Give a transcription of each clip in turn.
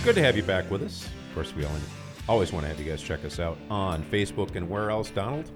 Good to have you back with us. Of course, we always want to have you guys check us out on Facebook and where else, Donald?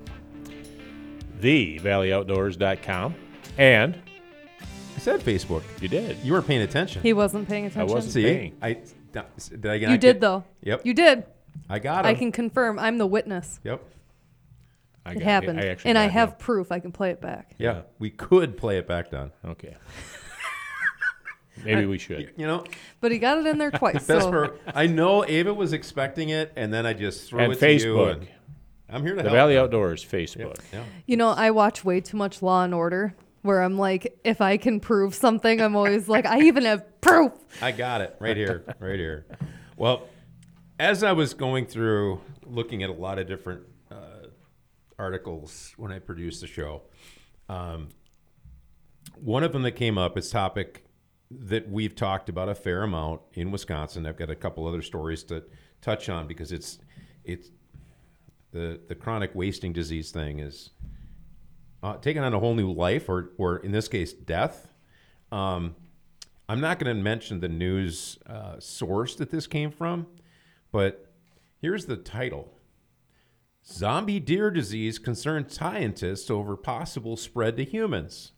TheValleyOutdoors.com. And I said Facebook. you did. You weren't paying attention. He wasn't paying attention. I wasn't See, paying. did I? You did, though. Yep. You did. I got it. I can confirm. I'm the witness. Yep. It happened. And I have proof. I can play it back. Yeah. We could play it back, Don. Okay. Maybe we should. You know, But he got it in there twice. best so. part. I know Ava was expecting it, and then I just threw And it to you. Facebook. And I'm here to The help. Valley Don. Outdoors Facebook. Yeah. You know, I watch way too much Law and Order where I'm like, if I can prove something, I'm always like, I even have proof. I got it right here, right here. Well, as I was going through looking at a lot of different articles when I produced the show, one of them that came up is topic that we've talked about a fair amount in Wisconsin. I've got a couple other stories to touch on because it's the chronic wasting disease thing is taking on a whole new life, or in this case, death. I'm not going to mention the news source that this came from, but here's the title. Zombie deer disease concerns scientists over possible spread to humans.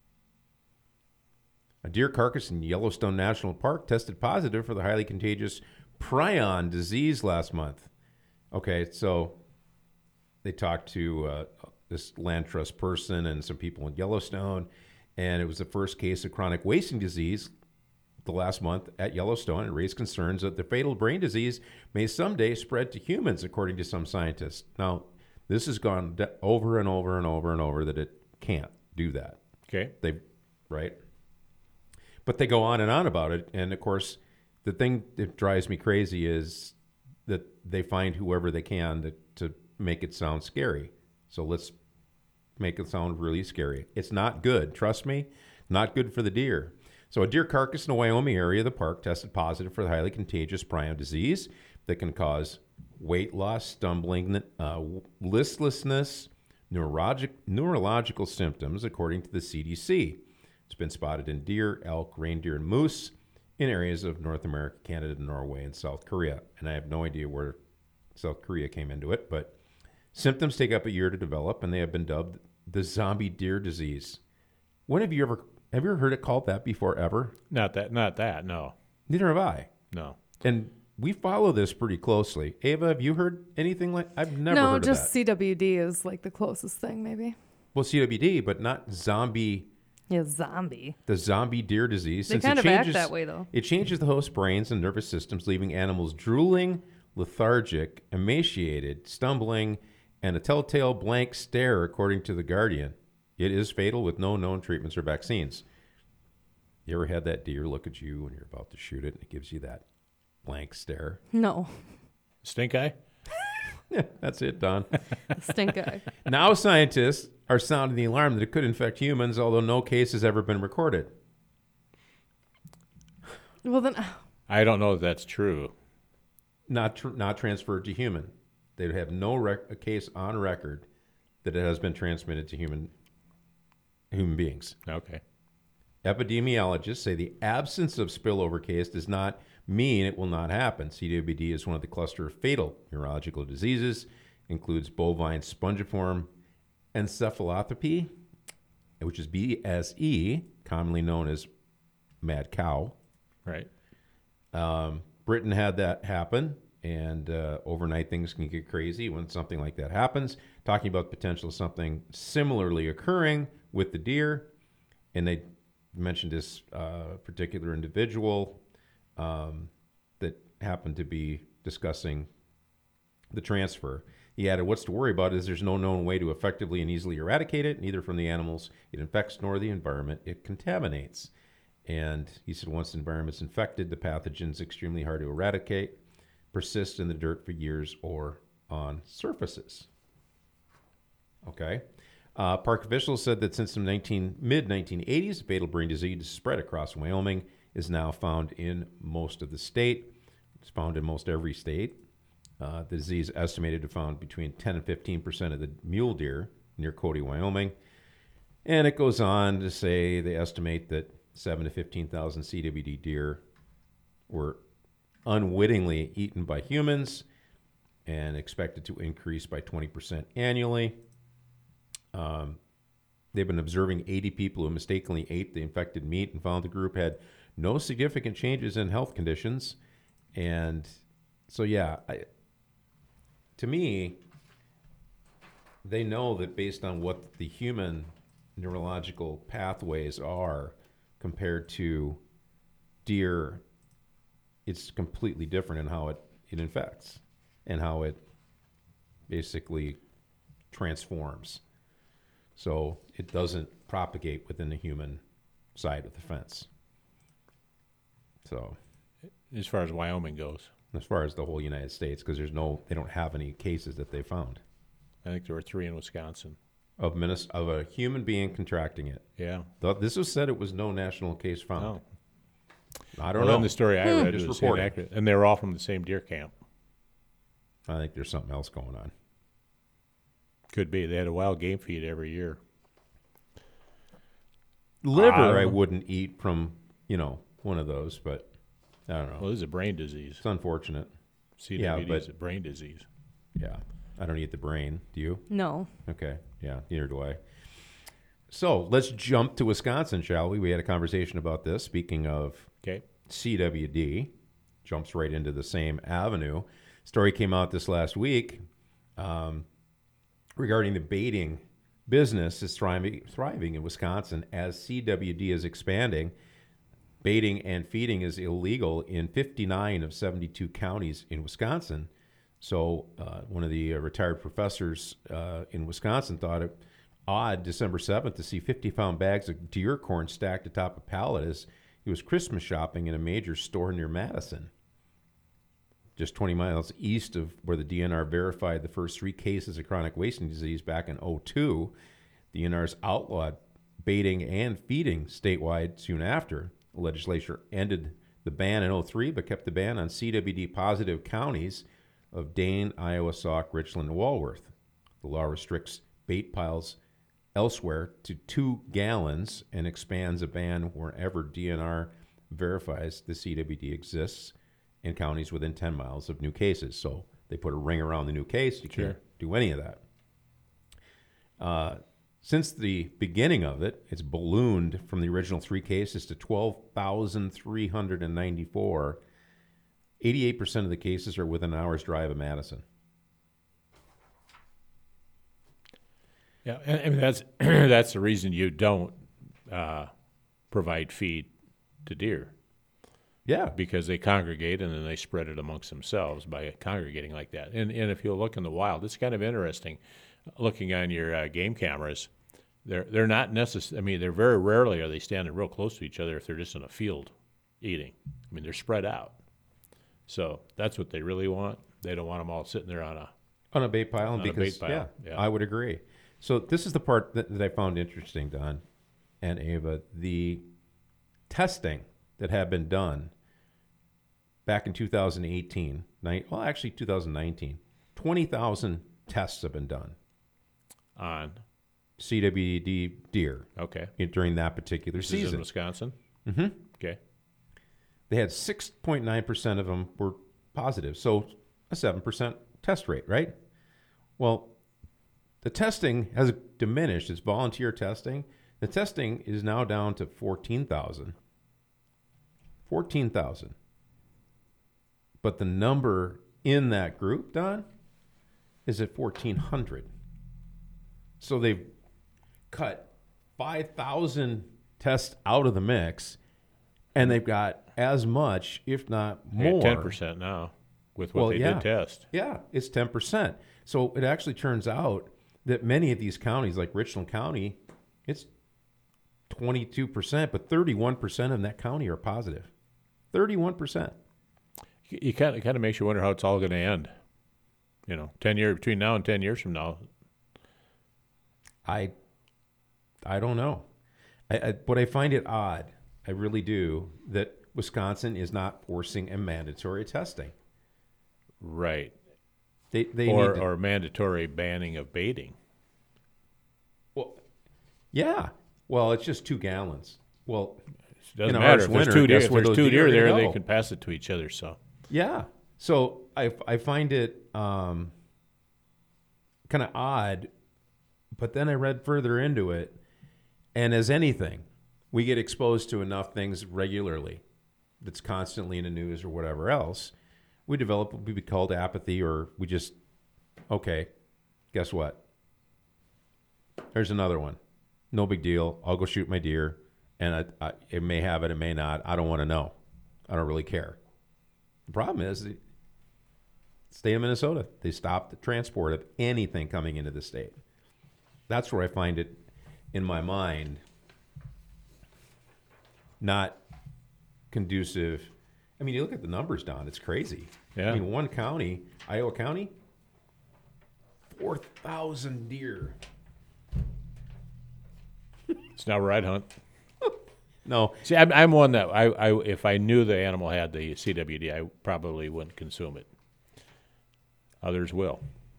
A deer carcass in Yellowstone National Park tested positive for the highly contagious prion disease last month. Okay, so they talked to this land trust person and some people in Yellowstone, and it was the first case of chronic wasting disease the last month at Yellowstone. It raised concerns that the fatal brain disease may someday spread to humans, according to some scientists. Now, this has gone over and over and over and over that it can't do that. Okay. Right? But they go on and on about it. And, of course, the thing that drives me crazy is that they find whoever they can to make it sound scary. So let's make it sound really scary. It's not good. Trust me, not good for the deer. So a deer carcass in the Wyoming area of the park tested positive for the highly contagious prion disease that can cause weight loss, stumbling, listlessness, neurological symptoms, according to the CDC. It's been spotted in deer, elk, reindeer, and moose in areas of North America, Canada, Norway, and South Korea. And I have no idea where South Korea came into it, but symptoms take up a year to develop, and they have been dubbed the zombie deer disease. When have you ever heard it called that before, ever? Not that, no. Neither have I. No. And we follow this pretty closely. Ava, have you heard anything like? I've never No, heard of just that. CWD is like the closest thing, maybe. Well, CWD, but not zombie. Yeah, zombie. The zombie deer disease. They since kind it of act changes, that way, though. It changes the host brains and nervous systems, leaving animals drooling, lethargic, emaciated, stumbling, and a telltale blank stare, according to The Guardian. It is fatal with no known treatments or vaccines. You ever had that deer look at you when you're about to shoot it and it gives you that blank stare? No. Stink eye? Yeah, that's it, Don. Stink eye. Now scientists are sounding the alarm that it could infect humans, although no case has ever been recorded. Well, then, I don't know if that's true. Not transferred to human. They have no a case on record that it has been transmitted to human beings. Okay. Epidemiologists say the absence of spillover case does not mean it will not happen. CWD is one of the cluster of fatal neurological diseases, includes bovine spongiform encephalopathy, which is BSE, commonly known as mad cow. Right. Britain had that happen, and overnight things can get crazy when something like that happens. Talking about the potential of something similarly occurring with the deer, and they mentioned this particular individual that happened to be discussing the transfer. He added, what's to worry about is there's no known way to effectively and easily eradicate it, neither from the animals it infects nor the environment it contaminates. And he said once the environment's infected, the pathogen's extremely hard to eradicate, persist in the dirt for years or on surfaces. Okay. Park officials said that since the mid-1980s, fatal brain disease spread across Wyoming is now found in most of the state. It's found in most every state. The disease is estimated to found between 10 and 15% of the mule deer near Cody, Wyoming. And it goes on to say they estimate that 7,000 to 15,000 CWD deer were unwittingly eaten by humans and expected to increase by 20% annually. They've been observing 80 people who mistakenly ate the infected meat and found the group had no significant changes in health conditions. And so, yeah, to me, they know that based on what the human neurological pathways are compared to deer, it's completely different in how it infects and how it basically transforms. So it doesn't propagate within the human side of the fence. So As far as Wyoming goes, as far as the whole United States, because they don't have any cases that they found I think there were 3 in Wisconsin. of a human being contracting it. Yeah. This was said it was no national case found. Oh. I don't Well, know. in the story I read, Just it was reporting. inaccurate. And they were all from the same deer camp. I think there's something else going on. Could be. They had a wild game feed every year. Liver, I wouldn't eat from, one of those, but I don't know. Well, this is a brain disease. It's unfortunate. CWD but- is a brain disease. Yeah. I don't eat the brain. Do you? No. Okay. Yeah, neither do I. So let's jump to Wisconsin, shall we? We had a conversation about this. Speaking of Okay. CWD, jumps right into the same avenue. Story came out this last week regarding the baiting business is thriving in Wisconsin as CWD is expanding. Baiting and feeding is illegal in 59 of 72 counties in Wisconsin. So one of the retired professors in Wisconsin thought it odd December 7th to see 50-pound bags of deer corn stacked atop a pallet as he was Christmas shopping in a major store near Madison, just 20 miles east of where the DNR verified the first 3 cases of chronic wasting disease back in 2002. The DNR's outlawed baiting and feeding statewide soon after. The legislature ended the ban in 2003, but kept the ban on CWD-positive counties of Dane, Iowa, Sauk, Richland, and Walworth. The law restricts bait piles elsewhere to 2 gallons and expands a ban wherever DNR verifies the CWD exists in counties within 10 miles of new cases. So they put a ring around the new case. You can't do any of that. Since the beginning of it, it's ballooned from the original 3 cases to 12,394. 88% of the cases are within an hour's drive of Madison. Yeah, and that's that's the reason you don't provide feed to deer, Yeah. because they congregate and then they spread it amongst themselves by congregating like that. And if you look in the wild, it's kind of interesting. Looking on your game cameras, they're not necessarily. I mean, they're very rarely are they standing real close to each other if they're just in a field eating. I mean, they're spread out. So that's what they really want. They don't want them all sitting there on a bait pile. On a Because, bait pile, yeah. I would agree. So this is the part that I found interesting, Don and Ava. The testing that had been done back in 2018, 2019, 20,000 tests have been done on. CWD deer Okay. during that particular This is in season. Wisconsin. Mm-hmm. Okay. They had 6.9% of them were positive, so a 7% test rate, right? Well, the testing has diminished. It's volunteer testing. The testing is now down to 14,000. 14,000. But the number in that group, Don, is at 1,400. So they've cut 5,000 tests out of the mix, and they've got as much, if not more. 10% now with what they did test. Yeah, it's 10%. So it actually turns out that many of these counties, like Richland County, it's 22%, but 31% in that county are positive. 31%. You kind of makes you wonder how it's all going to end. 10 years between now and 10 years from now. I don't know. But I find it odd, I really do, that Wisconsin is not forcing a mandatory testing. Right. They need to, or mandatory banning of baiting. well, yeah. Well, it's just 2 gallons. Well, It doesn't In a matter harsh if there's winter, 2 deer. guess If where there's those 2 deer deer are there, gonna they go? can pass it to each other. So Yeah. So I find it kind of odd, but then I read further into it, and as anything, we get exposed to enough things regularly that's constantly in the news or whatever else, we develop what would be called apathy, or we just, okay, guess what? There's another one. No big deal. I'll go shoot my deer, and it may have it, it may not. I don't want to know. I don't really care. The problem is, the state of Minnesota, they stopped the transport of anything coming into the state. That's where I find it in my mind not conducive. I mean, you look at the numbers, Don, it's crazy. Yeah. I mean, one county, Iowa County, 4,000 deer. It's not right, Hunt. No. See, I'm one that I if I knew the animal had the CWD, I probably wouldn't consume it. Others will.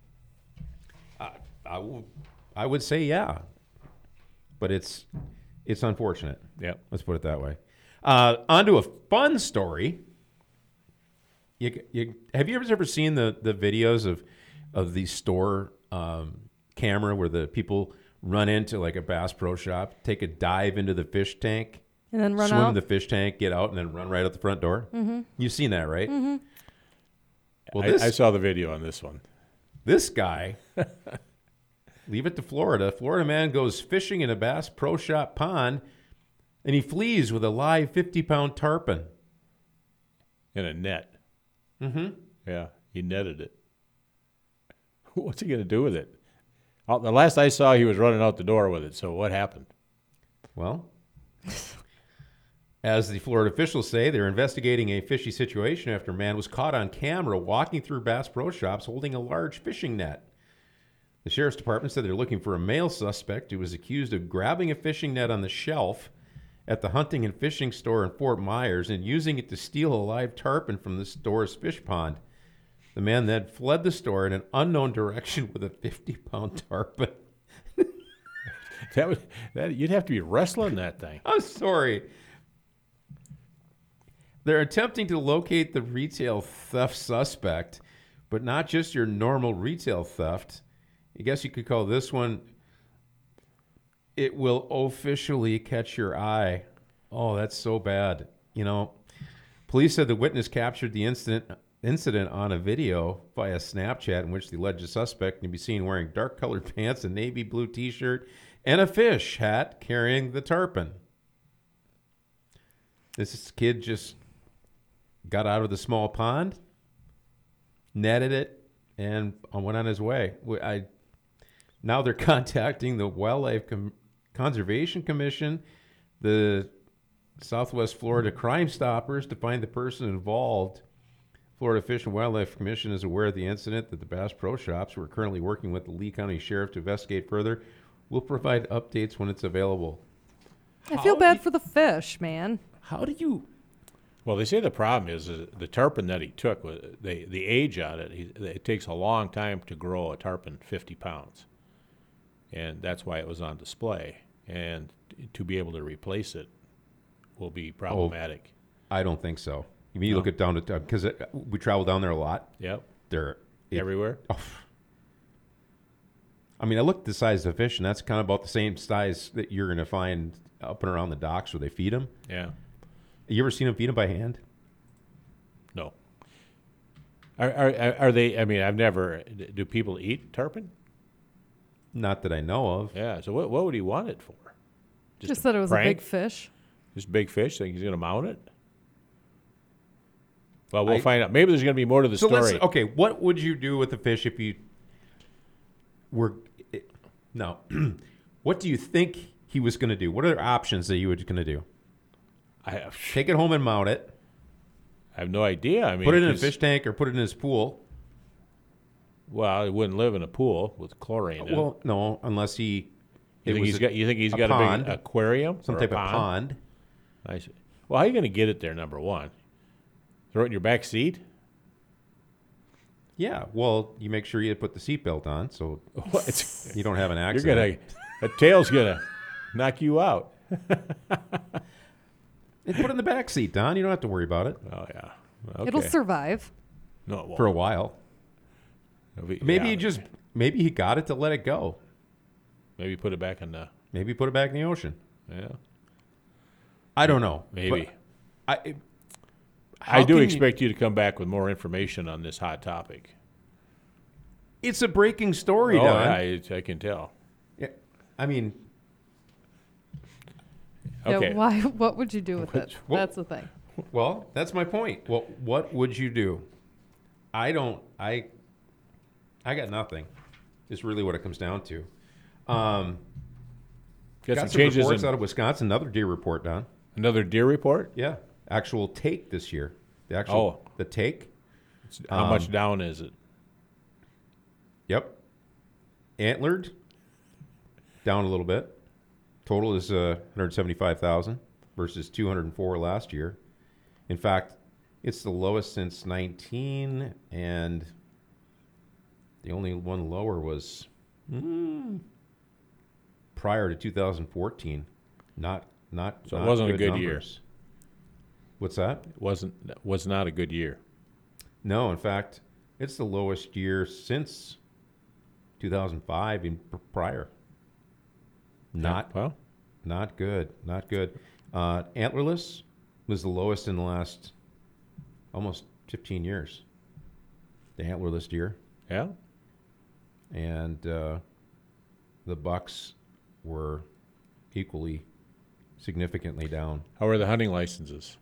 I would say yeah, but it's unfortunate. Yep. Let's put it that way. On to a fun story. Have you ever seen the videos of the store camera where the people run into like a Bass Pro Shop, take a dive into the fish tank, And then run swim out. in the fish tank, get out, and then run right out the front door? Mm-hmm. You've seen that, right? Mm-hmm. Well, I saw the video on this one. This guy, leave it to Florida. Florida man goes fishing in a Bass Pro Shop pond, and he flees with a live 50-pound tarpon. In a net. Mm-hmm. Yeah, he netted it. What's he going to do with it? Oh, the last I saw, he was running out the door with it. So what happened? Well, as the Florida officials say, they're investigating a fishy situation after a man was caught on camera walking through Bass Pro Shops holding a large fishing net. The sheriff's department said they're looking for a male suspect who was accused of grabbing a fishing net on the shelf at the hunting and fishing store in Fort Myers and using it to steal a live tarpon from the store's fish pond. The man then fled the store in an unknown direction with a 50-pound tarpon. You'd have to be wrestling that thing. I'm sorry. They're attempting to locate the retail theft suspect, but not just your normal retail theft. I guess you could call this one, it will officially catch your eye. Oh, that's so bad. You know, police said the witness captured the incident on a video via Snapchat in which the alleged suspect can be seen wearing dark-colored pants, a navy blue T-shirt, and a fish hat carrying the tarpon. This kid just got out of the small pond, netted it, and went on his way. Now they're contacting the Wildlife Conservation Commission, the Southwest Florida Crime Stoppers to find the person involved. Florida Fish and Wildlife Commission is aware of the incident that the Bass Pro Shops, who are currently working with the Lee County Sheriff to investigate further, will provide updates when it's available. I feel bad for the fish, man. How do you... Well, they say the problem is the tarpon that he took, the age on it, it takes a long time to grow a tarpon 50 pounds. And that's why it was on display. And to be able to replace it will be problematic. I don't think so. You mean you look at down to... Because we travel down there a lot. Yep. Everywhere? Oh. I mean, I looked at the size of the fish, and that's kind of about the same size that you're going to find up and around the docks where they feed them. Yeah. You ever seen them feed them by hand? No. Are they? I mean, I've never. Do people eat tarpon? Not that I know of. Yeah. So what would he want it for? Just that it was prank? a big fish. Just big fish. Think he's going to mount it? Well, we'll find out. Maybe there's going to be more to the story. Okay, what would you do with the fish if you were... No. What do you think he was going to do? What are the options that you were going to do? Take it home and mount it. I have no idea. I mean, put it in a fish tank or put it in his pool. Well, it wouldn't live in a pool with chlorine in it. Well, no, unless he... You think he's got pond, a big aquarium? some type of pond. I see. Well, how are you going to get it there, number one? Throw it in your back seat? Yeah, well, you make sure you put the seatbelt on so you don't have an You're accident. a tail's going to knock you out. And put it in the back seat, Don. You don't have to worry about it. Oh, yeah. Okay. It'll survive. No, it won't. for a while. Maybe he got it to let it go. Maybe put it back in the. Maybe put it back in the ocean. Yeah. I don't know. Maybe. But I do expect you to come back with more information on this hot topic. It's a breaking story, Oh, Don. I can tell. Yeah, I mean, Okay. Yeah, why? What would you do with it? Well- That's the thing. well, that's my point. Well, what would you do? I got nothing. Is really what it comes down to. Got Got some some changes reports in out of Wisconsin. Another deer report, Don. another deer report. Yeah, actual take this year. The take. How much down is it? Yep. Antlered, down a little bit. Total is 175,000 versus 204 last year. In fact, it's the lowest since 19, and the only one lower was prior to 2014. Not So it wasn't a good year. numbers. What's that? Was not a good year. No, in fact, it's the lowest year since 2005 and prior. Not Well, Not good. Not good. Antlerless was the lowest in the last almost 15 years. The antlerless deer. yeah. And the bucks were equally significantly down. How are the hunting licenses?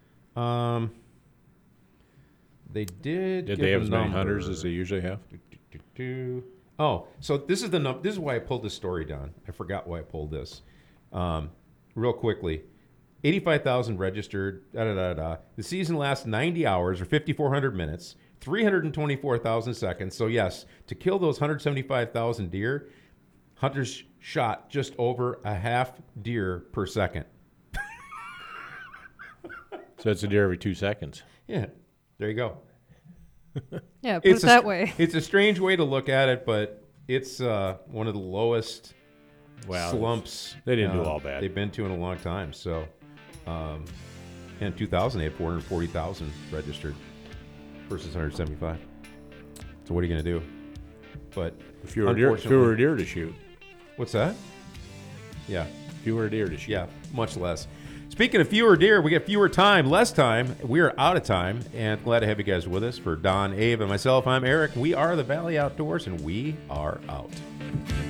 They did. Did give they have a as many number. hunters as they usually have? Oh, so this is this is why I pulled this story down. I forgot why I pulled this. Real quickly, 85,000 registered. The season lasts 90 hours or 5,400 minutes, 324,000 seconds. So yes, to kill those 175,000 deer, hunters shot just over a half deer per second. So it's a deer every 2 seconds. Yeah, there you go. Yeah, put it that way. It's a strange way to look at it, but it's one of the lowest Wow. slumps They didn't do all bad. they've been to in a long time. So, in 2000, they had 440,000 registered versus 175. So what are you going to do? But Fewer unfortunately- deer to shoot. What's that? Yeah, Fewer deer to shoot. yeah, much less. Speaking of fewer deer, we get less time. We are out of time, and glad to have you guys with us. For Don, Abe, and myself, I'm Eric. We are the Valley Outdoors, and we are out.